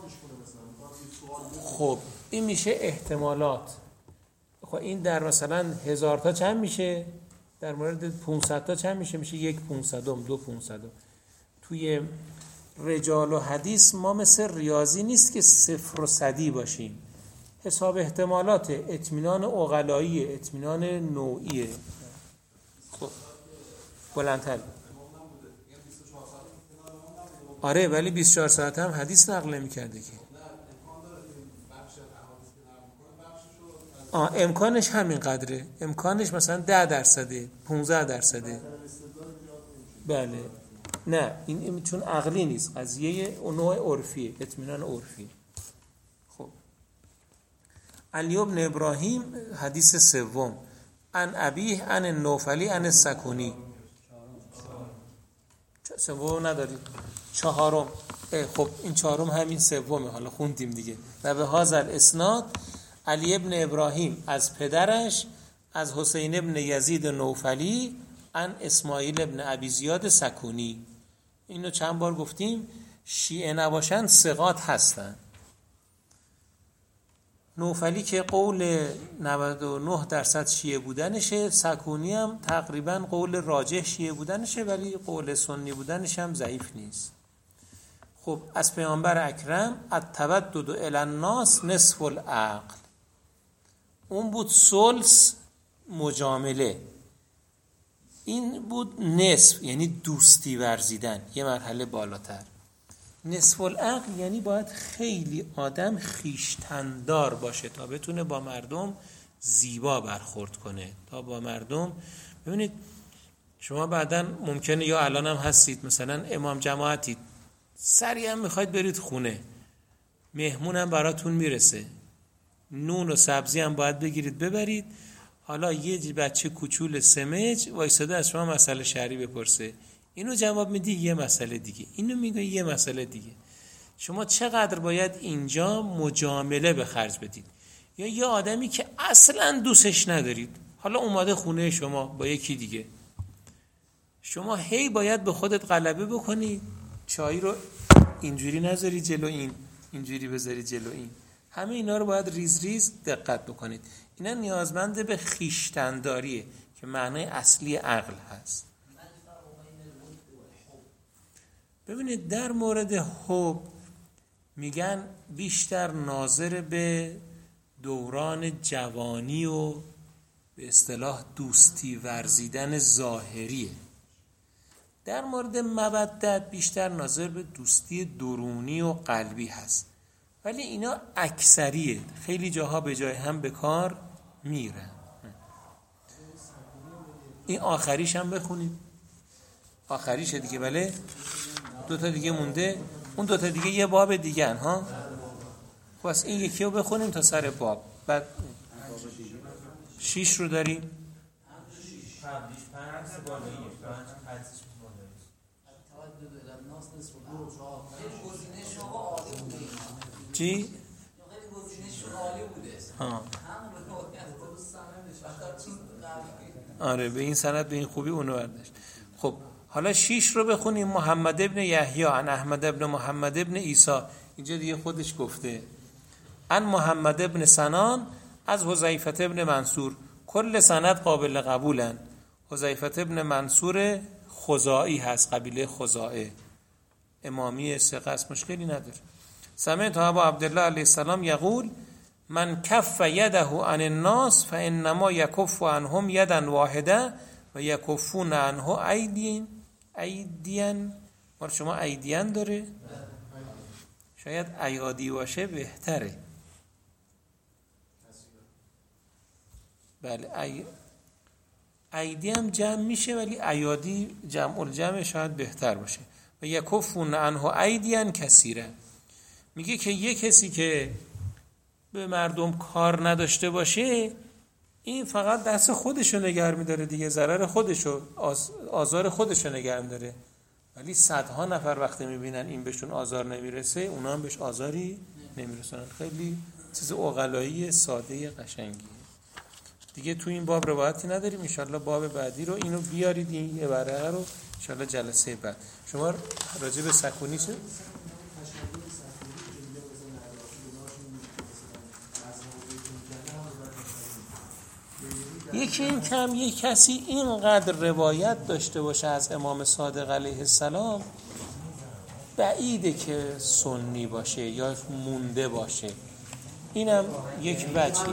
خب این میشه احتمالات. خب این در مثلا 1000 تا چند میشه؟ در مورد 500 تا چند میشه؟ میشه 1/500 2/500. توی رجال و حدیث ما مثل ریاضی نیست که 0 و 100 باشیم. حساب احتمالات، اطمینان عقلایی، اطمینان نوعیه. خب بلندتر. آره ولی 24 ساعت هم حدیث نقل نمی‌کرده که. امکانش همین قدره، امکانش مثلا 10%، 15%. بله نه این چون عقلی نیست، قضیه نوع عرفیه، اطمینان عرفی. خب علی بن ابراهیم حدیث سوم، عن ابیه عن نوفلی عن سکونی. سوم ندارید؟ چهارم. خب این چهارم همین سومه، حالا خوندیم دیگه. و به هذا الاسناد علی ابن ابراهیم از پدرش از حسین ابن یزید نوفلی عن اسماعیل ابن ابی زیاد سکونی. اینو چند بار گفتیم، شیعه نباشن ثقات هستن. نوفلی که قول 99% شیعه بودنشه، سکونی هم تقریبا قول راجح شیعه بودنشه، ولی قول سنی بودنش هم ضعیف نیست. خب از پیامبر اکرم التودد الی الناس نصف العقل، اون بود ثلث مجامله، این بود نصف، یعنی دوستی ورزیدن یه مرحله بالاتر. نصف العقل یعنی باید خیلی آدم خویشتندار باشه تا بتونه با مردم زیبا برخورد کنه، تا با مردم. ببینید شما بعداً ممکنه یا الان هم هستید مثلا امام جماعتید، سریع هم میخواید برید خونه، مهمون هم براتون میرسه، نون و سبزی هم باید بگیرید ببرید. حالا یه بچه کوچول سمج وایساده از شما مسئله شرعی بپرسه، اینو جواب میدی یه مسئله دیگه، اینو میگه یه مسئله دیگه. شما چقدر باید اینجا مجامله به خرج بدید؟ یا یه آدمی که اصلا دوستش ندارید، حالا اومده خونه شما با یکی دیگه، شما هی باید به خودت غلبه بکنی، چای رو اینجوری نذاری جلو این، اینجوری بذارید جلو این. همه اینا رو باید ریز ریز دقت بکنید. اینا نیازمند به خویشتن‌داریه که معنای اصلی عقل هست. ببینید در مورد حب میگن بیشتر ناظر به دوران جوانی و به اصطلاح دوستی ورزیدن ظاهریه. در مورد مودت بیشتر ناظر به دوستی درونی و قلبی هست. ولی اینا اکثریه، خیلی جاها به جای هم به کار میرن. این آخریش هم بخونید، آخریشه دیگه. بله 2 تا دیگه مونده، اون 2 تا دیگه یه باب دیگه ها. خب این یکی رو بخونیم تا سر باب. بعد 6 رو داریم. چی؟ آره به این سند به این خوبی اونو برداشت. خب حالا 6 رو بخونیم. محمد ابن یحیی عن احمد ابن محمد ابن عیسی. اینجا دیگه خودش گفته عن محمد ابن سنان از حذیفه ابن منصور. کل سند قابل قبولن. حذیفه ابن منصور خزاعی هست، قبیله خزاعه، امامی ثقه است، مشکلی نداره. سمعت ابا عبدالله علیه السلام یقول من کف یده عن الناس فانما یکف عنهم یدا واحده و یکفون عنه ایدین. مال شما ایدین داره؟ شاید ایادی باشه بهتره. بله ایدی هم جمع میشه ولی ایادی جمع الجمع شاید بهتر باشه. و یکفون عنه ایدین کثیره. میگه که یه کسی که به مردم کار نداشته باشه این فقط دست خودشو نگه میداره دیگه، ضرر خودشو، آزار خودشو نگه میداره. ولی صدها نفر وقتی میبینن این بهشون آزار نمیرسه اونا هم بهش آزاری نمیرسونن. خیلی چیز عقلایی ساده قشنگی دیگه. تو این باب روایتی نداریم. انشالله باب بعدی رو اینو بیارید، این یه ورقه رو انشالله جلسه بعد. شما راجع به سکونی چه؟ یکی این کم یک کسی اینقدر روایت داشته باشه از امام صادق علیه السلام بعیده که سنی باشه یا مونده باشه. اینم یک وجهی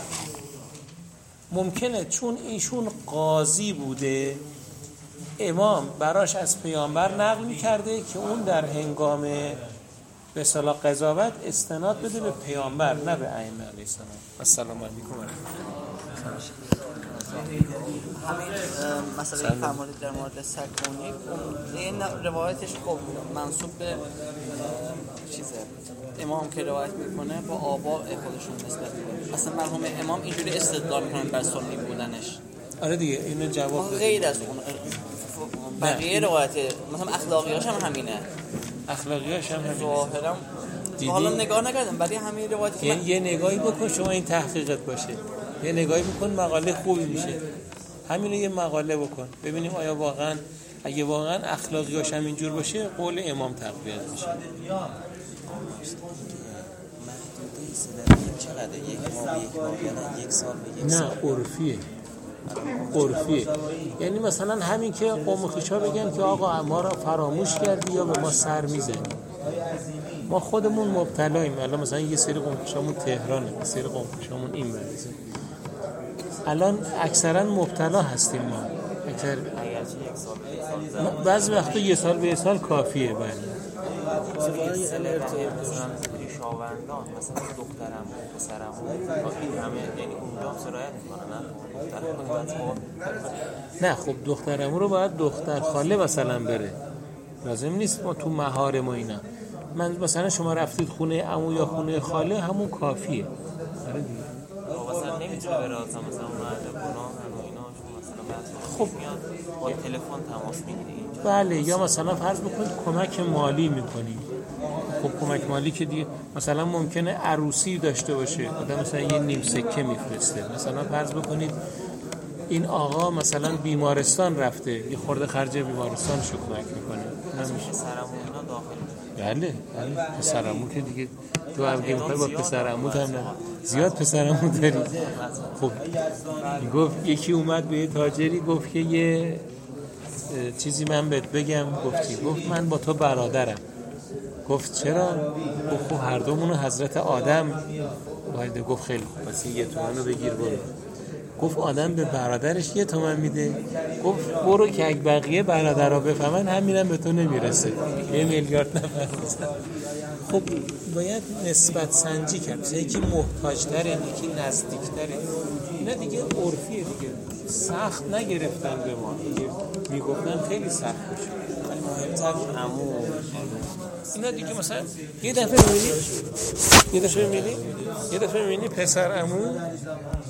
ممکنه، چون ایشون قاضی بوده امام براش از پیامبر نقل می‌کرده که اون در هنگام به اصطلاح قضاوت استناد بده به پیامبر نه به ائمه علیه السلام. السلام علیکم و رحمت الله. همین مسئله فرمودید در مورد سکونی، این روایتش خب منسوب به چیزه امام که روایت میکنه با آباء خودشون نسبت میده. اصلا مرحوم امام اینجوری استدلال میکنن بر سنی بودنش. آره دیگه اینو جواب بده. غیر از اون بقیه روایت مثلا اخلاقیاش هم همینه. اخلاقیاش هم همینه. ظاهرا حالا نگاه نکردم ولی همین روایت یه نگاهی بکن شما، این تحقیقت باشه. یه نگاهی بکن مقاله خوبی میشه. همینو یه مقاله بکن ببینیم آیا واقعا اگه واقعا اخلاقیاش هم اینجور باشه قول امام تقویت میشه. چقدر یک ماه یا یک سال به یک سال؟ نه عرفیه. یعنی مثلا همین که قوم خویشا بگن که آقا ما را فراموش کردی یا به ما سر میزنی. ما خودمون مبتلاییم. الان مثلا یه سری قوم خویشامون تهرانه، یه سری قوم خویشامون این ورزه. الان اکثرا مبتلا هستیم ما. بعضی وقتا یه سال به یه سال کافیه. بله شاوندان مثلا دخترم و پسرم و این همه یعنی اونجا سرایت میکنن. نه خب دخترم رو باید دختر خاله مثلا بره، لازم نیست ما تو مهار ما اینا. من مثلا شما رفتید خونه عمو یا خونه خاله همون کافیه. آره دیگه مثلا نمیتونه بره مثلا مرد گناه و اینا مثلا خب با تلفن تماس میگیری. بله یا مثلا فرض بکنید کمک مالی میکنیم. خب کمک مالی که دیگه مثلا ممکنه عروسی داشته باشه آدم مثلا یه نیم سکه میفرسته. مثلا فرض بکنید این آقا مثلا بیمارستان رفته یه خورده خرج بیمارستانشو کمک میکنه. نمیشه سرمون اینا داخل بله پسرعمو که دیگه تو هم که میخوای با پسرعموت هم نه زیاد پسرعمو داری. خب گفت یکی اومد به یه تاجری گفت که یه چیزی من بهت بگم. گفت من با تو برادرم. گفت چرا؟ گفت خب هر دومونو حضرت آدم وارد. گفت خیلی خوب پس یه تومنو بگیر برو. گفت آدم به برادرش 1 تومن میده. گفت برو که اگه بقیه برادرها بفهمن همینم به تو نمیرسه. 1 میلیارد نفر. خب باید نسبت سنجی کرد. یکی محتاج‌تره، یکی نزدیک‌تره. اینا دیگه عرفیه دیگه. سخت نگرفتن به ما. میگفتن خیلی سخت بشه. ولی مهمتر عمو اینا دیگه مثلا یه دفعه می‌بینی پسر عمو